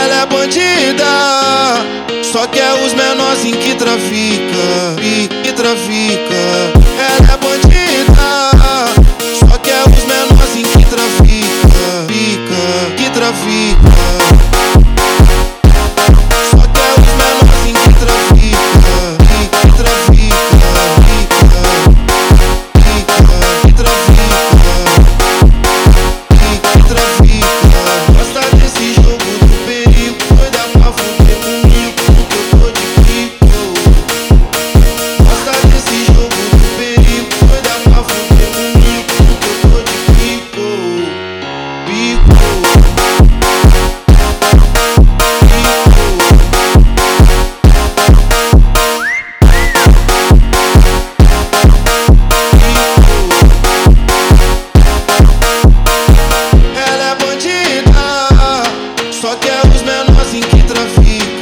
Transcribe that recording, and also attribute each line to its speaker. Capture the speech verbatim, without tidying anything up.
Speaker 1: Ela é bandida, só quer os menorzinhos que trafica, que trafica. Ela é bandida, só quer os menorzinhos que trafica, fica, que trafica. Só quer os menorzinhos que trafica, que trafica, fica, fica, que trafica, que trafica. Gosta desse jogo do perigo, doida pra fuder comigo, porque eu tô de pico. Gosta desse jogo do perigo, doida pra fuder comigo, porque eu tô de pico. Pico. Ela é bandida, só quer os menorzinhos que traficam.